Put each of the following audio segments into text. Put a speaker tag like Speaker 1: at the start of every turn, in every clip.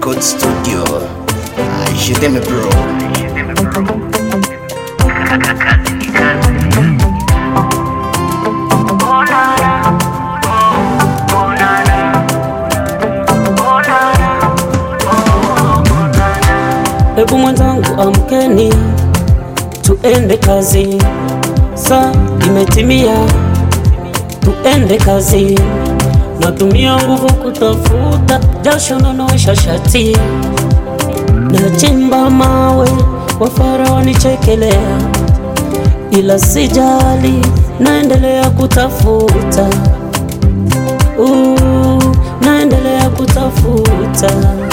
Speaker 1: Record Studio. Je t'aime bro.
Speaker 2: Hebu mwenzangu amkeni, tuende kazi. Saa imetimia, tuende kazi. Natumia nguvu kutafuta, jasho nanoesha shati. Nachimba mawe, wafara wanichekelea, ila sijali, naendelea kutafuta. Naendelea kutafuta.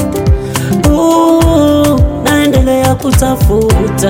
Speaker 2: Naendelea kutafuta.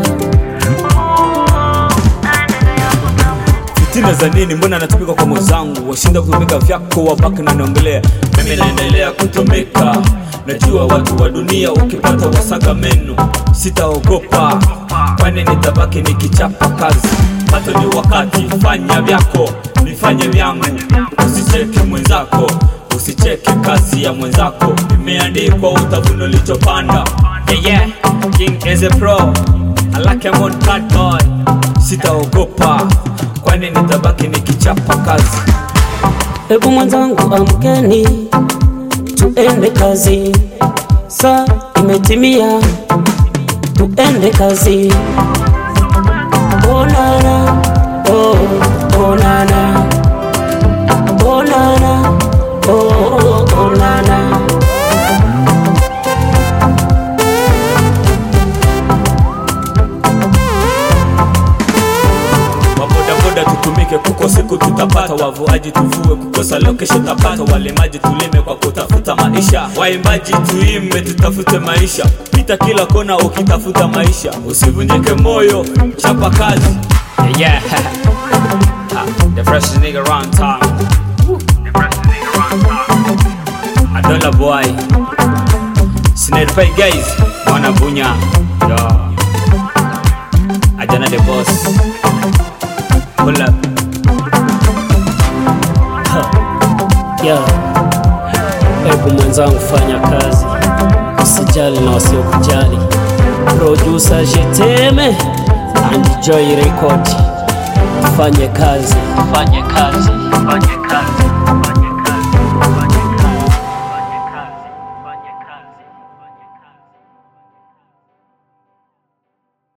Speaker 3: Fitina za nini? Mbona natumika kwa mwenzangu? Washinda kutumika vyako, wabaki na niongelea. Mimi naendelea kutumika. Najua watu wa dunia ukipata wasaga meno. Sitaogopa, kwani nitabaki nikichapa kazi. Pato ni wakati, fanya vyako, nifanye vyangu. Usicheke mwenzako, usicheke kazi ya mwenzako. Imeandikwa utavuna ulichopanda. Yeah, King is a pro, I like him on bad boy. Sitaogopa, kwani nitabaki nikichapa kazi.
Speaker 2: Hebu mwenzangu amkeni, tuende kazi. Saa imetimia, tuende kazi. Oh nana, oh nana, oh nana, oh nana.
Speaker 3: Tutumike kuko siku tutapata, wavuaji tuvue kukosa leo kesho tapata. Walemaji tulime kwa kutafuta maisha, waimbaji tuimbe tutafute maisha. Pita kila kona ukitafuta maisha, usivunjike moyo, chapa kazi. Yeah, the freshest nigga around town. Adola boy, Snare Pay guys, Mwana Bunya, yo, Ajana the boss. Pull up.
Speaker 2: Yeah. Hebu mwenzangu fanya kazi, usijali na wasiokujali. Producer Jeteme and Joy Record. Fanye kazi, fanye kazi, fanye kazi.